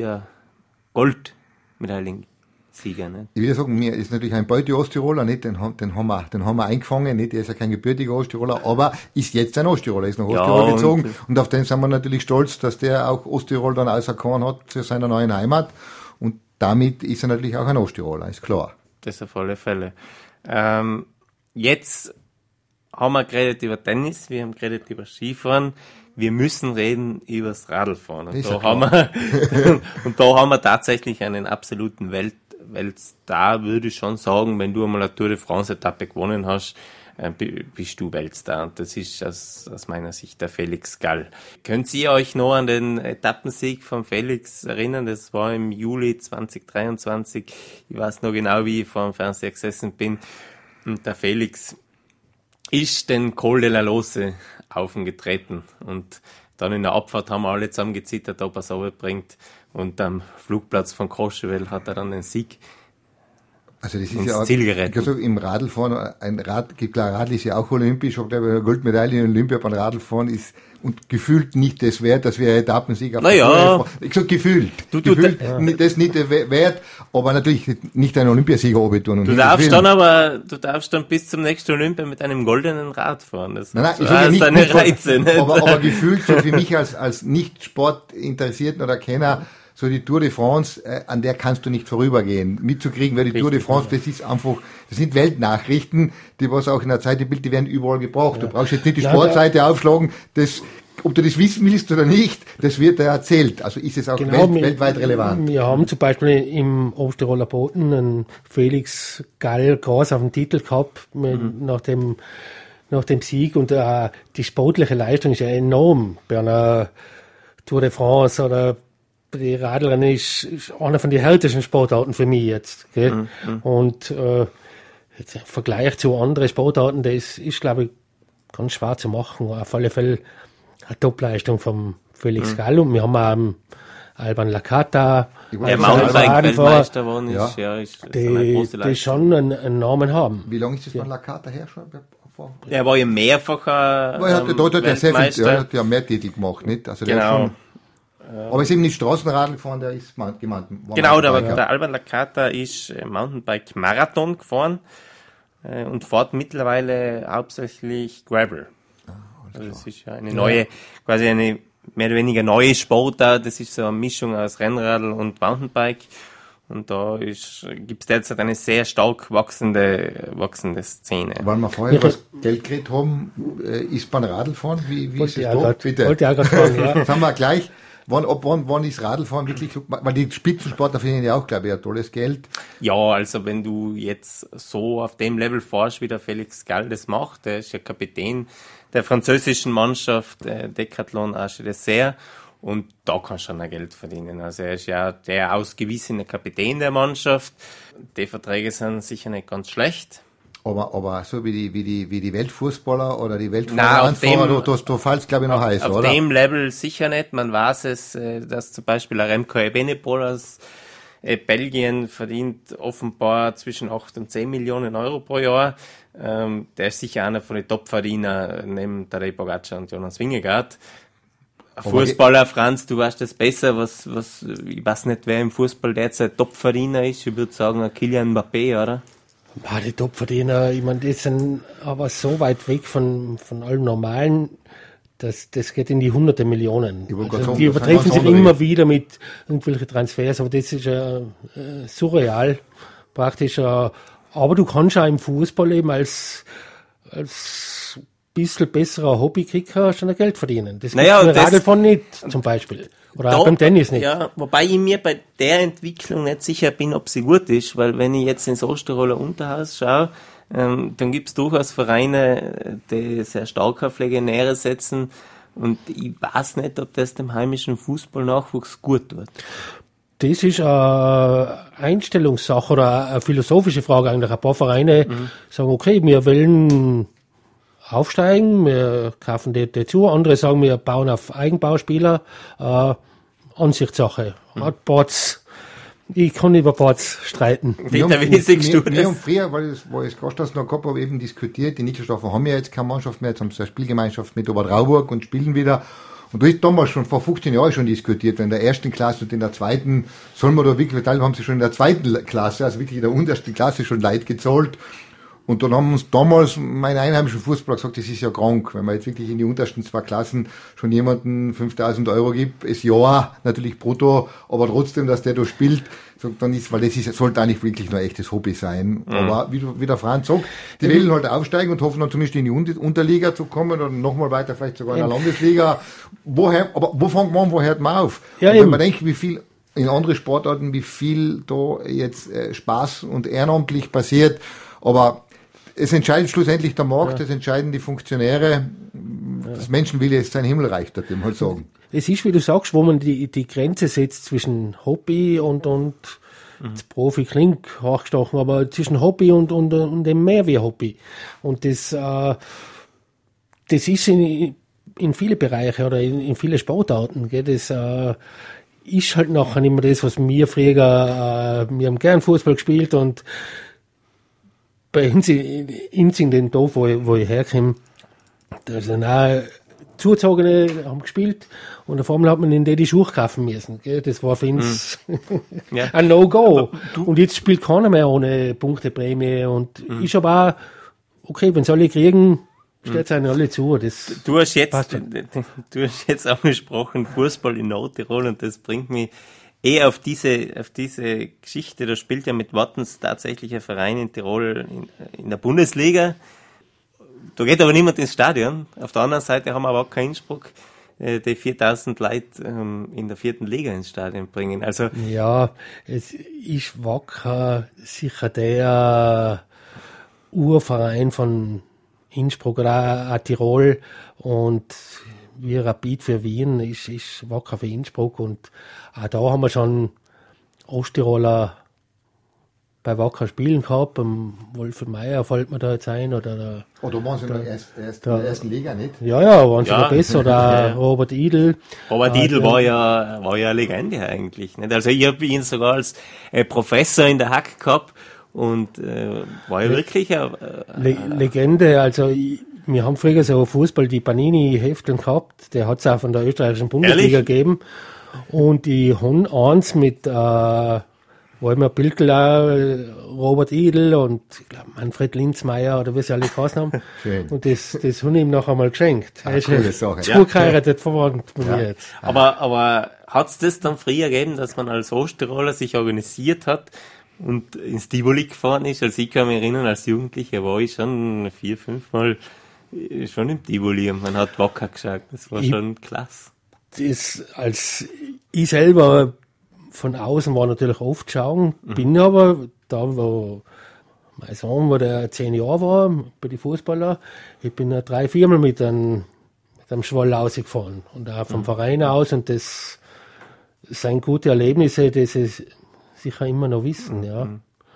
Olympia-Gold-Medaillensieger, nicht? Ich würde sagen, mir ist natürlich ein Beute Osttiroler, nicht? Den, den haben wir, den haben wir eingefangen, nicht? Der ist ja kein gebürtiger Osttiroler, aber ist jetzt ein Osttiroler, ist nach Osttirol ja, gezogen. Und, und auf den sind wir natürlich stolz, dass der auch Osttirol dann auserkoren hat zu seiner neuen Heimat. Und damit ist er natürlich auch ein Osttiroler, ist klar. Das auf alle Fälle. Ähm, Jetzt haben wir geredet über Tennis, wir haben geredet über Skifahren, wir müssen reden über das Radlfahren. Und da, haben wir, und da haben wir tatsächlich einen absoluten Welt, Weltstar, würde ich schon sagen. Wenn du einmal eine Tour de France-Etappe gewonnen hast, bist du Weltstar. Und das ist aus, aus meiner Sicht der Felix Gall. Könnt ihr euch noch an den Etappensieg von Felix erinnern? Das war im Juli zwanzig dreiundzwanzig. Ich weiß noch genau, wie ich vor dem Fernseher gesessen bin. Und der Felix ist den Col de la Loze aufgetreten. Und dann in der Abfahrt haben wir alle zusammen gezittert, ob er es runterbringt. Und am Flugplatz von Courchevel hat er dann den Sieg also das ist ins ja auch, Ziel gerettet. Ich sag, im Radlfahren, ein Rad, klar, Radl ist ja auch olympisch, ich glaube, eine Goldmedaille in Olympia beim Radlfahren ist und gefühlt nicht das wert, dass wir Etappensieg auf naja. der Ich sag gefühlt. Du, du, gefühlt ja. Das nicht wert, aber natürlich nicht einen Olympiasieger obbetun. Du darfst dann aber, du darfst dann bis zum nächsten Olympia mit einem goldenen Rad fahren. Das nein, nein, ich sag ja nicht, seine nicht, Reize. Nicht? Aber, aber gefühlt, so für mich als, als nicht Sportinteressierten oder Kenner, so die Tour de France, äh, an der kannst du nicht vorübergehen. Mitzukriegen, weil die Richtig, Tour de France, ja. das ist einfach, das sind Weltnachrichten, die was auch in der Zeitbild, die werden überall gebraucht. Ja. Du brauchst jetzt nicht die ja, Sportseite ja. aufschlagen, das, ob du das wissen willst oder nicht, das wird da erzählt. Also ist es auch genau, welt, wir, weltweit relevant. Wir haben zum Beispiel im Osttiroler Boden einen Felix Gall groß auf dem Titel gehabt, mit, mhm. nach dem, nach dem Sieg, und äh, die sportliche Leistung ist ja enorm bei einer Tour de France oder die Radlrennen ist, ist einer von den härtesten Sportarten für mich jetzt. Gell? Mhm. Und äh, jetzt im Vergleich zu anderen Sportarten, das ist, ist glaube ich, ganz schwer zu machen. Auf alle Fälle eine Topleistung vom Felix mhm. Gall. Und wir haben auch um, Alban Lakata, der Mountainbike-Weltmeister geworden ist, ja. ja, ist die, eine große Leistung. Die schon einen, einen Namen haben. Wie lange ist das von Lakata her schon? Der war ja mehrfacher ähm, ja, hat, da, da, der sehr viel, ja, hat ja mehr Titel gemacht, nicht? Also der genau. Schon, aber es ist eben nicht Straßenradl gefahren, der ist gemeint. Genau, der, ja. der Alban Lakata ist Mountainbike-Marathon gefahren äh, und fährt mittlerweile hauptsächlich Gravel. Ah, also das ist ja eine ja. neue, quasi eine mehr oder weniger neue Sportart. Das ist so eine Mischung aus Rennradl und Mountainbike. Und da gibt es derzeit eine sehr stark wachsende, wachsende Szene. Weil wir vorher über das Geld geredet haben, ist beim Radlfahren, wie, wie ist es da? Grad, Bitte. Wollte ich auch gerade fragen, ja. Jetzt haben wir gleich, wann, ab wann, wann ist Radlfahren wirklich, weil die Spitzensportler verdienen ja auch, glaube ich, ein tolles Geld. Ja, also wenn du jetzt so auf dem Level fährst, wie der Felix Gall das macht, der ist ja Kapitän der französischen Mannschaft, der Decathlon Arche Dessert. Und da kannst du schon ein Geld verdienen. Also er ist ja der ausgewiesene Kapitän der Mannschaft. Die Verträge sind sicher nicht ganz schlecht. Aber, aber so wie die, wie die, wie die Weltfußballer oder die Weltfußballer, du, du, du fallst, glaube ich, noch auf, heiß, auf oder? Auf dem Level sicher nicht. Man weiß es, dass zum Beispiel ein Remco Evenepoel aus Belgien verdient offenbar zwischen acht und zehn Millionen Euro pro Jahr. Der ist sicher einer von den Top-Verdienern neben Tadej Pogacar und Jonas Vingegaard. Fußballer, Franz, du weißt das besser, was, was, ich weiß nicht, wer im Fußball derzeit Topverdiener ist. Ich würde sagen, Kylian Mbappé, oder? Ja, die Topverdiener, ich meine, die sind aber so weit weg von, von allem Normalen, dass das geht in die hunderte Millionen. Also sagen, die übertreffen sich immer wieder mit irgendwelchen Transfers, aber das ist ja äh, surreal, praktisch. Äh, aber du kannst auch im Fußball eben als, als bisschen besserer Hobbykicker schon Geld verdienen. Das naja, gibt's beim Radlfahren nicht, zum Beispiel. Oder da, auch beim Tennis nicht. Ja, wobei ich mir bei der Entwicklung nicht sicher bin, ob sie gut ist, weil wenn ich jetzt ins Osttiroler Unterhaus schaue, Ähm, dann gibt es durchaus Vereine, die sehr stark auf Legionäre setzen. Und ich weiß nicht, ob das dem heimischen Fußballnachwuchs gut tut. Das ist eine Einstellungssache oder eine philosophische Frage eigentlich. Ein paar Vereine mhm. sagen, okay, wir wollen aufsteigen, wir kaufen die dazu. Andere sagen, wir bauen auf Eigenbauspieler. Äh, Ansichtssache. Mhm. Hat Boards, ich kann über Boards streiten. Wir haben, wir, wir, wir haben früher, weil es, weil es Gasthaus noch gehabt habe, eben diskutiert, die Niederstaffeln haben ja jetzt keine Mannschaft mehr, jetzt haben sie eine Spielgemeinschaft mit Obertrauburg und spielen wieder. Und da ist damals schon vor fünfzehn Jahren schon diskutiert, wenn in der ersten Klasse und in der zweiten, sollen wir da wirklich, teilweise haben sie schon in der zweiten Klasse, also wirklich in der untersten Klasse schon Leid gezahlt. Und dann haben uns damals meine einheimischen Fußballer gesagt, das ist ja krank, wenn man jetzt wirklich in die untersten zwei Klassen schon jemanden fünftausend Euro gibt, das Jahr natürlich brutto, aber trotzdem, dass der da spielt, dann ist, weil das ist, sollte eigentlich wirklich nur ein echtes Hobby sein. Mhm. Aber wie, wie der Franz sagt, die wollen halt aufsteigen und hoffen dann zumindest in die Unterliga zu kommen oder nochmal weiter, vielleicht sogar in der Landesliga. Woher, aber wo fängt man an, wo hört man auf? Ja, und wenn man denkt, wie viel in andere Sportarten, wie viel da jetzt äh, Spaß und ehrenamtlich passiert, aber es entscheidet schlussendlich der Markt, ja. Es entscheiden die Funktionäre. Das Menschenwille ist sein Himmelreich, das dem halt sagen. Es ist, wie du sagst, wo man die, die Grenze setzt zwischen Hobby und, und mhm. Profi klingt hochgestochen, aber zwischen Hobby und, und, und dem mehr wie Hobby. Und das, äh, das ist in, in viele Bereiche oder in, in viele Sportarten, gell? Das äh, ist halt nachher nicht mehr das, was wir früher, äh, wir haben gern Fußball gespielt und bei uns in, in dem Dorf, wo ich, wo ich herkomme, da sind auch Zugezogene, haben gespielt und auf einmal hat man in die die Schuhe kaufen müssen. Gell? Das war für uns mm. ja. ein No-Go. Und jetzt spielt keiner mehr ohne Punkteprämie und mm. ist aber auch, okay, wenn sie alle kriegen, steht es mm. ihnen alle zu. Das du, hast jetzt, du hast jetzt angesprochen, Fußball in Nordtirol und das bringt mich eh auf diese, auf diese Geschichte. Da spielt ja mit Wattens tatsächlich ein Verein in Tirol in, in der Bundesliga. Da geht aber niemand ins Stadion. Auf der anderen Seite haben wir aber auch keinen Innsbruck, die viertausend Leute ähm, in der vierten Liga ins Stadion bringen. Also ja, es ist Wacker sicher der Urverein von Innsbruck oder auch Tirol und wie Rapid für Wien ist, ist Wacker für Innsbruck und auch da haben wir schon Osttiroler bei Wacker spielen gehabt, beim Wolf Meier fällt mir da jetzt ein, oder der, oh, da waren sie der, in der, erst, erst, der, der ersten Liga, nicht? Ja, ja, waren sie ja. noch besser, oder ja. Robert Idl. Robert Idl war ja, war ja eine Legende eigentlich, nicht? Also ich habe ihn sogar als äh, Professor in der Hack gehabt und äh, war ja Le- wirklich eine äh, Le- Legende, also ich, wir haben früher so Fußball, die Panini-Hefteln gehabt, der hat es auch von der österreichischen Bundesliga Ehrlich? gegeben und die haben eins mit äh, Walmer Pilkeler, Robert Idl und ich glaube Manfred Linzmeier oder wie sie alle geheißen haben. Schön. Und das, das haben ihm noch einmal geschenkt. Ah, coole Sache. Zugeheiratet, verwandt bei ja. mir jetzt. Aber, aber hat es das dann früher gegeben, dass man als Osttiroler sich organisiert hat und ins Tivoli gefahren ist? Also ich kann mich erinnern, als Jugendlicher war ich schon vier, fünf Mal schon im Tivoli und man hat Wacker geschaut. Das war ich, schon klasse. Das, als ich selber von außen war natürlich oft schauen, mhm. bin aber da, wo mein Sohn, wo der zehn Jahre war, bei den Fußballern, ich bin ja drei, viermal mit einem, mit einem Schwall rausgefahren und auch vom mhm. Verein aus und das sind gute Erlebnisse, die sie sicher immer noch wissen, ja.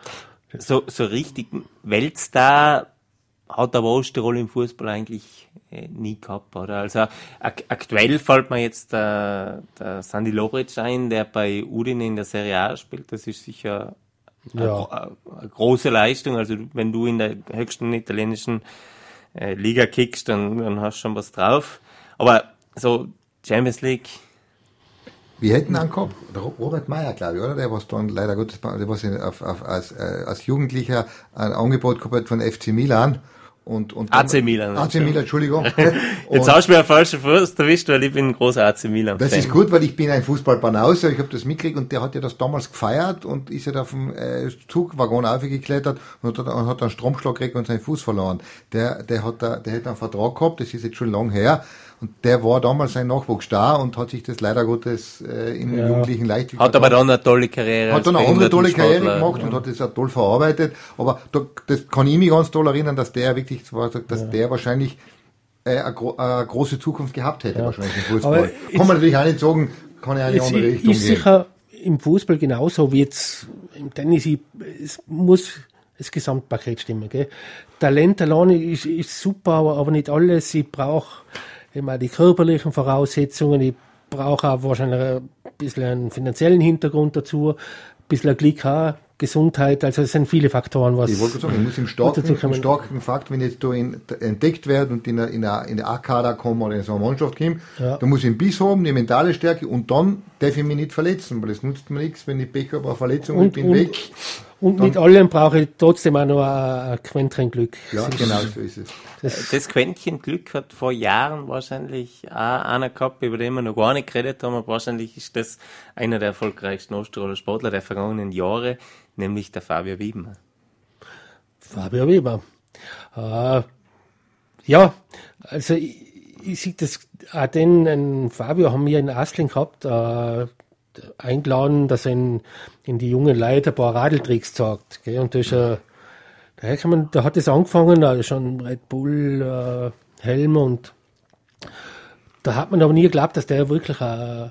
So, so richtig Weltstar hat aber Osttirol im Fußball eigentlich äh, nie gehabt, oder? Also ak- aktuell fällt mir jetzt der, der Sandy Lobric ein, der bei Udine in der Serie A spielt. Das ist sicher ja. eine, eine große Leistung. Also wenn du in der höchsten italienischen äh, Liga kickst, dann, dann hast du schon was drauf. Aber so Champions League. Wir hätten einen gehabt, der Robert Meier, glaube ich, oder? Der was dann leider Gottes, der was auf, auf, als, äh, als Jugendlicher ein Angebot gehabt hat von F C Milan. Und, und A C Milan. A C Milan, Entschuldigung. Jetzt hast du mir einen falschen Fuß erwischt, weil ich bin ein großer A C Milan. Das ist gut, weil ich bin ein Fußballbanause, ich habe das mitgekriegt und der hat ja das damals gefeiert und ist ja da vom äh, Zugwaggon aufgeklettert und hat, und hat einen Stromschlag gekriegt und seinen Fuß verloren. Der, der hat da, der hat einen Vertrag gehabt, das ist jetzt schon lang her Und der war damals ein Nachwuchsstar und hat sich das leider Gottes äh, im Ja. Jugendlichen Leichtathletik. Hat aber dann eine tolle Karriere. Hat dann als eine andere tolle Karriere Behindertensportler. gemacht und hat das auch toll verarbeitet. Aber da, das kann ich mich ganz toll erinnern, dass der wirklich, zwar sagt, dass Ja. der wahrscheinlich äh, eine, gro eine große Zukunft gehabt hätte, Ja. wahrscheinlich im Fußball. Aber Kann man natürlich auch nicht sagen, kann ja eine Es andere ist Richtung gehen. sicher im Fußball genauso wie jetzt im Tennis. Ich, es muss das Gesamtpaket stimmen. Gell? Talent alleine ist, ist super, aber, aber nicht alles. Ich brauche immer die körperlichen Voraussetzungen. Ich brauche auch wahrscheinlich ein bisschen einen finanziellen Hintergrund dazu, ein bisschen Glück auch, Gesundheit. Also es sind viele Faktoren, was. Ich wollte gerade sagen, ich muss im starken, im starken Fakt, wenn ich jetzt da in, entdeckt werde und in der, in der, in der A-Kader komme oder in so eine Mannschaft komme, Ja. da muss ich einen Biss haben, die mentale Stärke und dann darf ich mich nicht verletzen, weil es nutzt mir nichts, wenn ich Pech habe, eine Verletzung und, Und- ich bin und- weg. Und Dann- mit allem brauche ich trotzdem auch noch ein, ein Quäntchen Glück. Ja, Das ist- genau so ist es. Das, Das Quäntchen Glück hat vor Jahren wahrscheinlich auch einer gehabt, über den wir noch gar nicht geredet haben, aber wahrscheinlich ist das einer der erfolgreichsten Osttiroler Sportler der vergangenen Jahre, nämlich der Fabio Wiedmer. Fabio Weber. Äh, ja, also ich, ich sehe das, auch den, den Fabio haben wir in Asling gehabt, äh, eingeladen, dass er in, in die jungen Leute ein paar Radeltricks zeigt. Gell? Und da ist er, daher kann man, da hat es angefangen, da schon Red Bull, äh, Helm und da hat man aber nie geglaubt, dass der wirklich äh,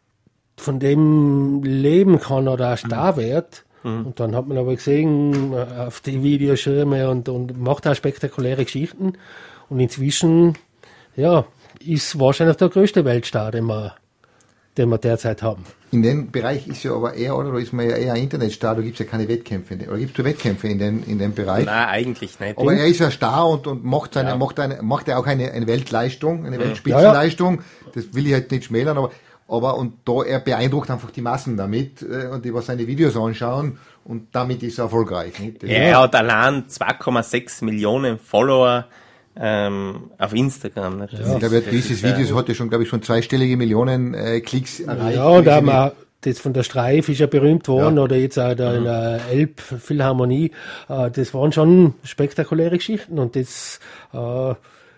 von dem leben kann oder ein Star wird. Und dann hat man aber gesehen, äh, auf die Videoschirme und, und macht auch spektakuläre Geschichten. Und inzwischen, ja, ist wahrscheinlich der größte Weltstar, den wir, den wir derzeit haben. In dem Bereich ist ja aber eher, oder da ist man ja eher ein Internetstar, da gibt es ja keine Wettkämpfe. in dem- Oder gibt es Wettkämpfe in dem, in dem Bereich? Nein, eigentlich nicht. Aber er ist ja Star und, und macht seine, Ja. macht eine, macht ja auch eine, eine Weltleistung, eine Weltspitzenleistung. Das will ich halt nicht schmälern, aber, aber, und da, er beeindruckt einfach die Massen damit, äh, und die was seine Videos anschauen, und damit ist er erfolgreich, nicht? Das Er hat allein zwei Komma sechs Millionen Follower ähm, auf Instagram. Nicht? Das Ich glaube, das dieses ist, äh, Video hat ja schon, glaube ich, schon zweistellige Millionen äh, Klicks erreicht. Ja, und Durch auch seine- mal, das von der Streif ist ja berühmt worden, Ja. oder jetzt auch da in der Elbphilharmonie. Äh, das waren schon spektakuläre Geschichten und das, äh,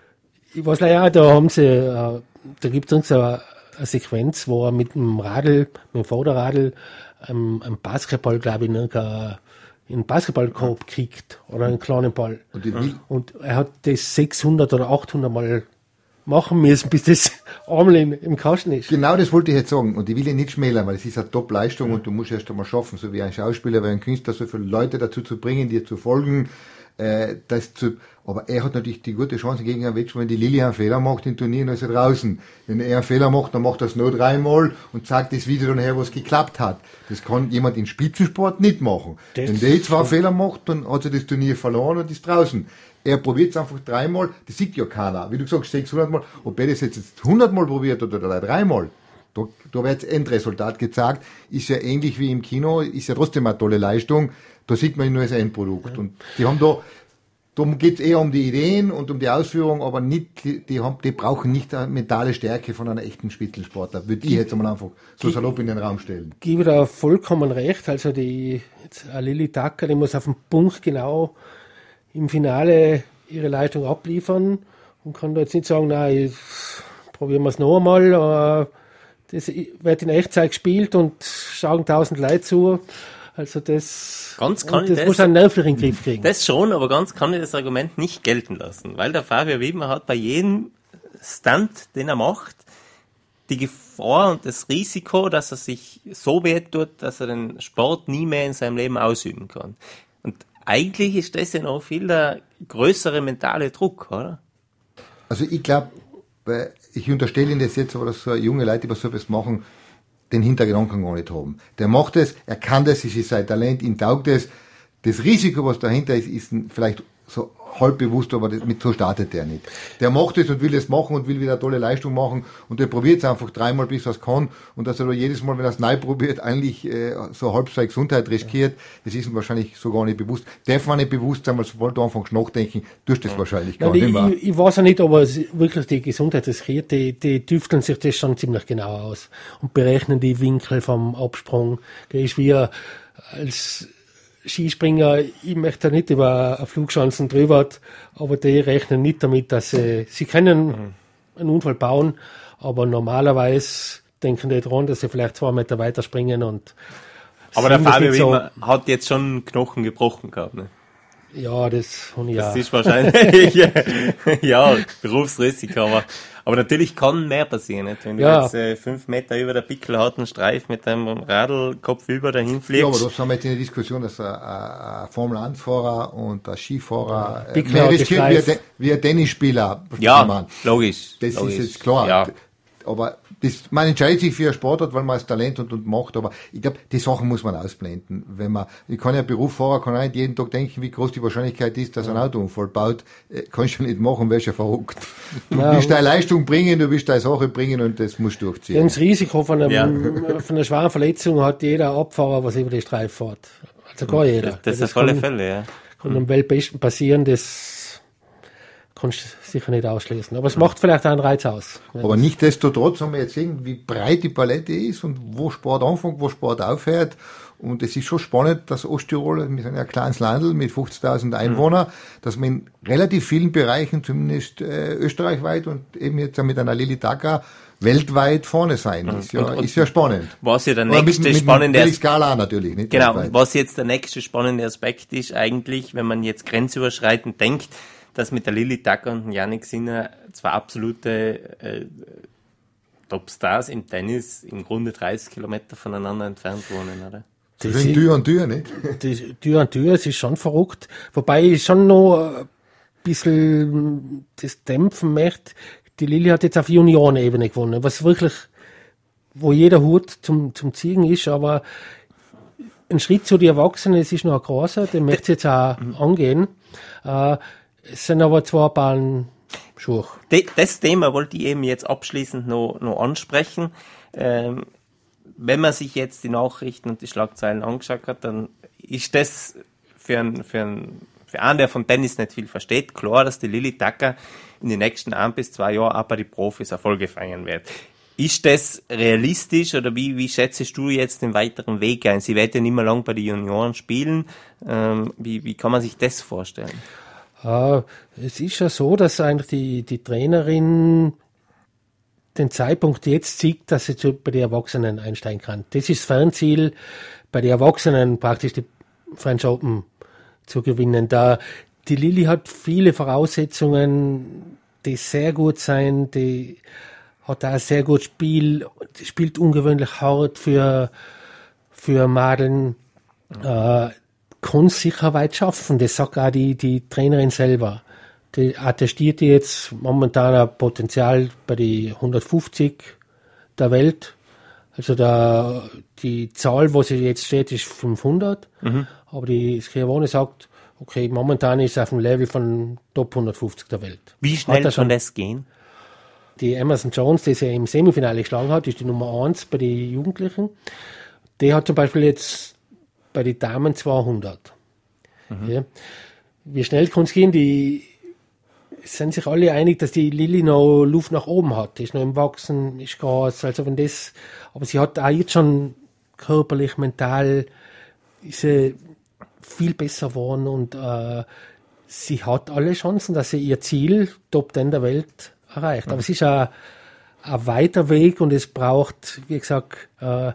ich weiß leider auch, da haben sie, äh, da gibt es eine, eine Sequenz, wo er mit dem Radl, mit dem Vorderradl, ähm, einen Basketball, glaube ich, nicht, äh, in einen Basketballkorb kriegt oder einen kleinen Ball. Und die will- Und er hat das sechshundert oder achthundert Mal machen müssen, bis das einmal im, im Kasten ist. Genau das wollte ich jetzt sagen. Und ich will ihn nicht schmälern, weil es ist eine Top-Leistung und du musst erst einmal schaffen, so wie ein Schauspieler, wie ein Künstler, so viele Leute dazu zu bringen, dir zu folgen. Äh, das zu, aber er hat natürlich die gute Chance gegen einen Wettkampf, wenn die Lilly einen Fehler macht in Turnieren, dann ist er draußen. Wenn er einen Fehler macht, dann macht er es nur dreimal und zeigt das Video dann her, was geklappt hat. Das kann jemand im Spitzensport nicht machen. Das wenn der zwei Fehler macht, dann hat er das Turnier verloren und ist draußen. Er probiert es einfach dreimal, das sieht ja keiner. Wie du sagst, sechshundert Mal, ob er das jetzt hundert Mal probiert oder dreimal, da, da wird das Endresultat gezeigt, ist ja ähnlich wie im Kino, ist ja trotzdem eine tolle Leistung, da sieht man nur das Endprodukt. Und die haben da, da geht es eher um die Ideen und um die Ausführung, aber nicht, die, die, haben, die brauchen nicht eine mentale Stärke von einer echten Spitzensportler, würde ich jetzt einmal einfach so salopp in den Raum stellen. Gebe da vollkommen recht. Also die jetzt eine Lilly Tacker, die muss auf den Punkt genau im Finale ihre Leistung abliefern und kann da jetzt nicht sagen, nein, jetzt probieren wir es noch einmal. Das wird in Echtzeit gespielt und schauen tausend Leute zu. Also das, Ganz kann und ich das das- muss einen nervlich in den Griff kriegen. Das schon, aber ganz kann ich das Argument nicht gelten lassen, weil der Fabio Wiedmer hat bei jedem Stunt, den er macht, die Gefahr und das Risiko, dass er sich so wehtut, dass er den Sport nie mehr in seinem Leben ausüben kann. Und eigentlich ist das ja noch viel der größere mentale Druck, oder? Also ich glaube, ich unterstelle Ihnen das jetzt, aber dass so junge Leute, die was so etwas machen, den Hintergedanken gar nicht haben. Der macht es, er kann das, es ist sein Talent, ihm taugt es. Das Risiko, was dahinter ist, ist vielleicht so halb bewusst, aber das, mit so startet der nicht. Der macht es und will es machen und will wieder eine tolle Leistung machen und der probiert es einfach dreimal, bis er es kann und dass er da jedes Mal, wenn er es neu probiert, eigentlich äh, so halb seine Gesundheit riskiert, das ist ihm wahrscheinlich so gar nicht bewusst. Darf man nicht bewusst sein, weil sobald du anfängst nachdenken, tust du das wahrscheinlich gar Nein, nicht mehr. ich, ich weiß ja nicht, ob er wirklich die Gesundheit riskiert. Die, die tüfteln sich das schon ziemlich genau aus und berechnen die Winkel vom Absprung. Das ist wie als Skispringer, ich möchte nicht über eine Flugschanzen drüber, aber die rechnen nicht damit, dass sie, sie können einen Unfall bauen, aber normalerweise denken die dran, dass sie vielleicht zwei Meter weiter springen und aber der Fabio so, Wimmer hat jetzt schon Knochen gebrochen gehabt, ne? Ja, das habe ich ja. Das ist wahrscheinlich, ja, Berufsrisiko, aber, aber natürlich kann mehr passieren, nicht? Wenn ja. du jetzt äh, fünf Meter über der pickelharten Streif mit deinem Radl kopfüber dahin fliegst. Ja, aber das haben wir jetzt in der Diskussion, dass ein, ein Formel eins Fahrer und ein Skifahrer ja, äh, mehr riskiert wie ein, wie ein Tennisspieler. Ja, logisch. Das logisch. ist jetzt klar. Ja. Aber das, man entscheidet sich für ein Sportart, weil man das Talent und, und macht, aber ich glaube, die Sachen muss man ausblenden. Wenn man, ich kann ja Berufsfahrer, kann auch nicht jeden Tag denken, wie groß die Wahrscheinlichkeit ist, dass er einen Autounfall baut. Kannst du nicht machen, wärst ja verrückt. Du ja, willst deine Leistung bringen, du willst deine Sache bringen und das musst du durchziehen. Das Risiko von, einem, ja. von einer schweren Verletzung hat jeder Abfahrer, was über die Streife fährt. Also gar jeder. Das, das, das ist auf alle kann, Fälle, ja. Kann am Weltbesten passieren, das kannst du sicher nicht ausschließen. Aber es macht vielleicht einen Reiz aus. Aber nichtsdestotrotz haben wir jetzt gesehen, wie breit die Palette ist und wo Sport anfängt, wo Sport aufhört. Und es ist schon spannend, dass Osttirol, wir sind ja ein kleines Landl mit fünfzigtausend Einwohnern, mhm. dass man in relativ vielen Bereichen, zumindest äh, österreichweit und eben jetzt mit einer Lilly Taka, weltweit vorne sein. Mhm. Ist ja, und, und ist ja spannend. Was ja der Aber nächste mit, mit spannende Aspekt. Skala natürlich, nicht? Genau, weltweit. Was jetzt der nächste spannende Aspekt ist eigentlich, wenn man jetzt grenzüberschreitend denkt, dass mit der Lilly Taka und Jannik Sinner zwei absolute äh, Topstars im Tennis im Grunde dreißig Kilometer voneinander entfernt wohnen, oder? Das sind Tür an Tür, nicht? Die Tür an Tür, es ist schon verrückt. Wobei ich schon noch ein bisschen das dämpfen möchte. Die Lilly hat jetzt auf Juniorenebene gewonnen, was wirklich, wo jeder Hut zum, zum Ziegen ist, aber ein Schritt zu den Erwachsenen, es ist noch ein großer, den möchte ich jetzt auch mhm. angehen. Äh, Es sind aber zwei Bahnen Schuhe. Das Thema wollte ich eben jetzt abschließend noch, noch ansprechen. Ähm, wenn man sich jetzt die Nachrichten und die Schlagzeilen angeschaut hat, dann ist das für einen, für einen, für einen, der von Tennis nicht viel versteht, klar, dass die Lilly Taka in den nächsten ein bis zwei Jahren auch bei den Profis Erfolge feiern wird. Ist das realistisch oder wie, wie schätzt du jetzt den weiteren Weg ein? Sie wird ja nicht mehr lang bei den Junioren spielen. Ähm, wie, wie kann man sich das vorstellen? Uh, es ist ja so, dass eigentlich die, die Trainerin den Zeitpunkt jetzt sieht, dass sie zu, bei den Erwachsenen einsteigen kann. Das ist das Fernziel, bei den Erwachsenen praktisch die French Open zu gewinnen. Da die Lilly hat viele Voraussetzungen, die sehr gut sein, die hat auch ein sehr gutes Spiel, die spielt ungewöhnlich hart für, für Madeln. Uh, kann sicher weit schaffen. Das sagt auch die, die Trainerin selber. Die attestiert jetzt momentan ein Potenzial bei die hundertfünfzig der Welt. Also der, die Zahl, wo sie jetzt steht, ist fünfhundert. Mhm. Aber die Schiavone sagt, okay, momentan ist es auf dem Level von Top hundertfünfzig der Welt. Wie schnell kann das gehen? Die Emerson Jones, die sie im Semifinale geschlagen hat, ist die Nummer eins bei den Jugendlichen. Die hat zum Beispiel jetzt bei den Damen zweihundert. Mhm. Ja. Wie schnell kann es gehen? Die sind sich alle einig, dass die Lilly noch Luft nach oben hat. Die ist noch im Wachsen, ist Gas. Also wenn das, aber sie hat auch jetzt schon körperlich, mental, ist sie viel besser geworden und äh, sie hat alle Chancen, dass sie ihr Ziel, Top zehn der Welt, erreicht. Mhm. Aber es ist ein, ein weiter Weg und es braucht, wie gesagt, äh,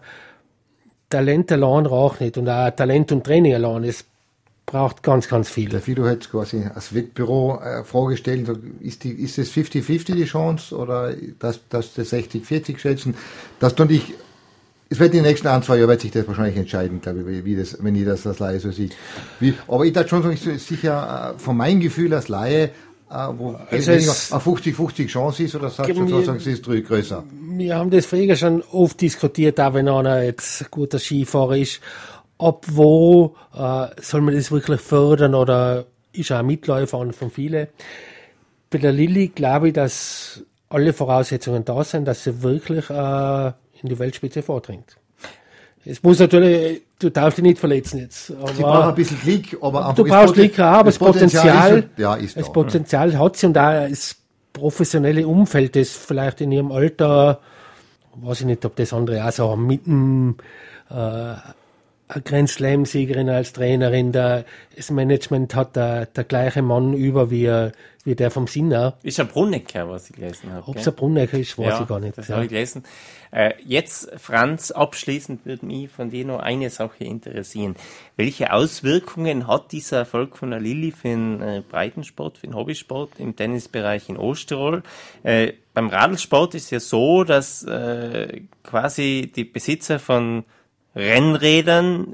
Talent allein reicht nicht und auch Talent und Training allein. Es braucht ganz, ganz viel. Der Fido hat quasi als Wettbüro äh, vorgestellt, ist, die, ist es fünfzig fünfzig die Chance oder dass, dass das sechzig vierzig schätzen? Dass du dich, es wird in den nächsten ein, zwei Jahren wird sich das wahrscheinlich entscheiden, glaube ich, wie das, wenn ich das als Laie so sehe. Wie, aber ich dachte schon, ich sicher äh, von meinem Gefühl als Laie, Uh, wo also eine fünfzig fünfzig Chance ist, oder sagst du, sagen, sie ist größer? Wir haben das früher schon oft diskutiert, auch wenn einer jetzt ein guter Skifahrer ist, ab wo uh, soll man das wirklich fördern oder ist auch ein Mitläufer von vielen. Bei der Lilly glaube ich, dass alle Voraussetzungen da sind, dass sie wirklich uh, in die Weltspitze vordringt. Es muss natürlich, du darfst dich nicht verletzen jetzt. Aber sie braucht ein bisschen Klick, aber du brauchst Klick, ja, aber das Potenzial, ist, ja, ist das Potenzial ja. hat sie und auch das professionelle Umfeld, das vielleicht in ihrem Alter, weiß ich nicht, ob das andere auch so haben, mit dem, äh, eine Grand Slam-Siegerin als Trainerin, der, das Management hat der, der gleiche Mann über wie, wie der vom Sinner. Ist ein Brunnecker, was ich gelesen habe. Ob es ein Brunnecker ist, weiß ja, ich gar nicht. Das ja. habe ich gelesen. Äh, jetzt, Franz, abschließend würde mich von dir noch eine Sache interessieren. Welche Auswirkungen hat dieser Erfolg von der Lilli für den äh, Breitensport, für den Hobbysport im Tennisbereich in Osttirol? Äh, beim Radlsport ist es ja so, dass äh, quasi die Besitzer von Rennrädern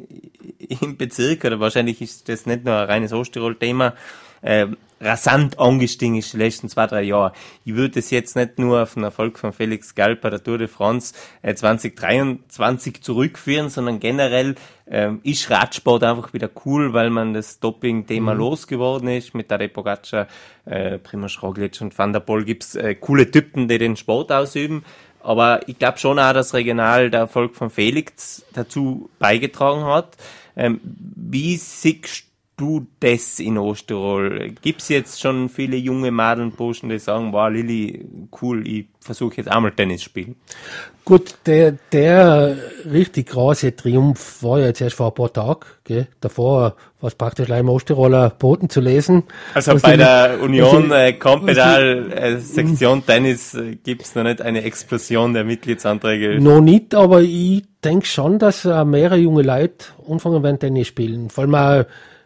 im Bezirk, oder wahrscheinlich ist das nicht nur ein reines Osttirol-Thema, äh, rasant angestiegen ist die letzten zwei, drei Jahre. Ich würde es jetzt nicht nur auf den Erfolg von Felix Gall bei der Tour de France äh, zwanzig dreiundzwanzig zurückführen, sondern generell äh, ist Radsport einfach wieder cool, weil man das Doping-Thema mhm. losgeworden ist. Mit Tadej Pogacar, äh, Primož Roglič und Van der Poel gibt's äh, coole Typen, die den Sport ausüben. Aber ich glaube schon auch, dass regional der Erfolg von Felix dazu beigetragen hat. Ähm, wie siehst du das in Osttirol? Gibt es jetzt schon viele junge Madelnburschen, die sagen, wow, Lilli, cool, ich versuche jetzt einmal Tennis spielen? Gut, der, der richtig große Triumph war ja jetzt erst vor ein paar Tagen. Gell? Davor war es praktisch leider im Osttiroler Boten zu lesen. Also bei die, der Union äh, Campedal äh, Sektion Tennis äh, gibt es noch nicht eine Explosion der Mitgliedsanträge? Noch nicht, aber ich denke schon, dass äh, mehrere junge Leute anfangen werden Tennis spielen. Vor allem auch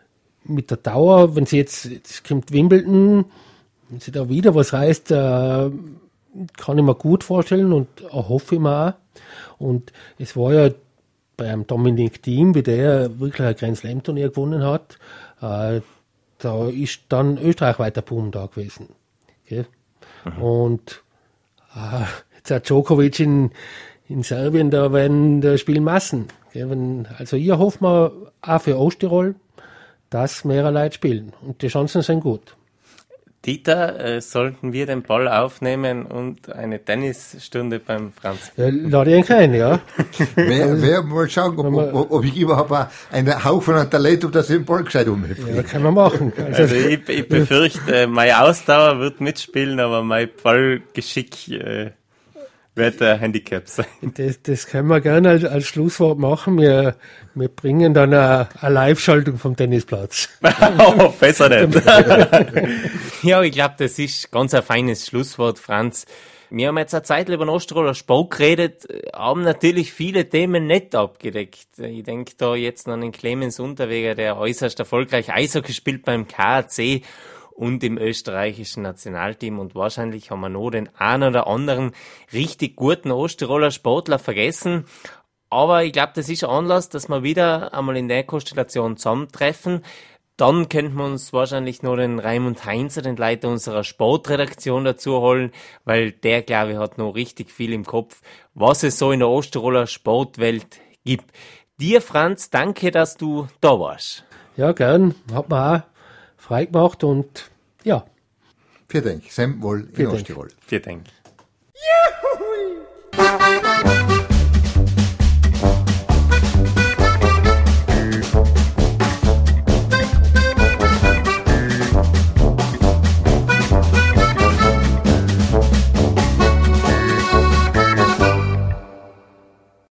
mit der Dauer, wenn sie jetzt, jetzt kommt Wimbledon, wenn sie da wieder was reißt, äh, kann ich mir gut vorstellen und auch hoffe ich mir auch. Und es war ja beim Dominic Thiem, wie der wirklich ein Grand Slam Turnier gewonnen hat, äh, da ist dann Österreich weiter Boom da gewesen. Okay? Mhm. Und äh, jetzt hat Djokovic in, in Serbien, da werden da spielen Massen. Okay? Wenn, also ich hoffe mir auch für Osttirol, dass mehrere Leute spielen. Und die Chancen sind gut. Dieter, äh, sollten wir den Ball aufnehmen und eine Tennisstunde beim Franz? Ja, lade ich ein, ja. wer, wer mal schauen, ob, ob, ob ich überhaupt einen Haufen an Talent habe, dass ich den Ball gescheit umhebe. Ja, kann man machen. Also, also ich, ich befürchte, meine Ausdauer wird mitspielen, aber mein Ballgeschick äh, wird ein Handicap sein. Das, das können wir gerne als, als Schlusswort machen. Wir, wir bringen dann eine, eine Live-Schaltung vom Tennisplatz. Oh, besser nicht. Ja, ich glaube, das ist ganz ein feines Schlusswort, Franz. Wir haben jetzt eine Zeit über den Osttiroler Sport geredet, haben natürlich viele Themen nicht abgedeckt. Ich denke da jetzt an den Clemens Unterweger, der äußerst erfolgreich Eishockey spielt beim K A C und im österreichischen Nationalteam. Und wahrscheinlich haben wir noch den einen oder anderen richtig guten Osttiroler Sportler vergessen. Aber ich glaube, das ist ein Anlass, dass wir wieder einmal in der Konstellation zusammentreffen. Dann könnten wir uns wahrscheinlich noch den Raimund Heinzer, den Leiter unserer Sportredaktion, dazu holen, weil der, glaube ich, hat noch richtig viel im Kopf, was es so in der Osttiroler Sportwelt gibt. Dir, Franz, danke, dass du da warst. Ja, gern. Hat mir auch frei gemacht und ja. Vielen Dank. Sem wohl in Osttirol. Vielen Dank. Juhu!